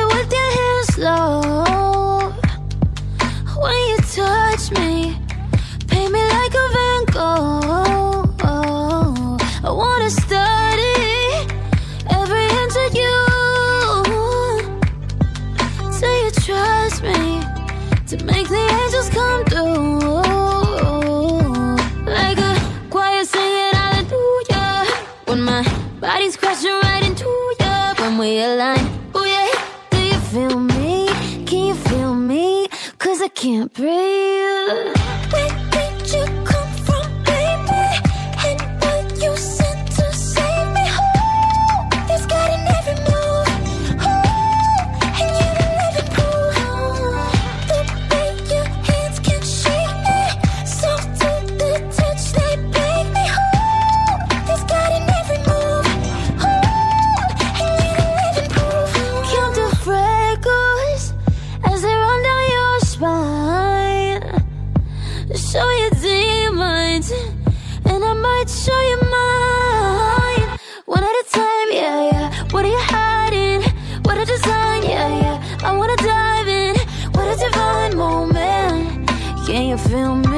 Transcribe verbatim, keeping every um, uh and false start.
it with your hands slow. When you touch me, paint me like a Van Gogh. I wanna study every inch of you. Say you trust me to make the angels come through. Like a choir singing hallelujah, when my body's crashing right into you. When we align, oh yeah. Do you feel me? Can you feel me? Cause I can't breathe. Where did you come from, baby? And what you sent to save me? Oh, this got in every move. Oh, and you can live and prove. The way your hands can shake me, soft to the touch, they break me. Oh, this got in every move. Oh, and you can live and prove. Count the freckles as they run down your spine. Show your demons, and I might show you mine. One at a time, yeah, yeah. What are you hiding? What a design, yeah, yeah. I wanna dive in. What a divine moment. Can you feel me?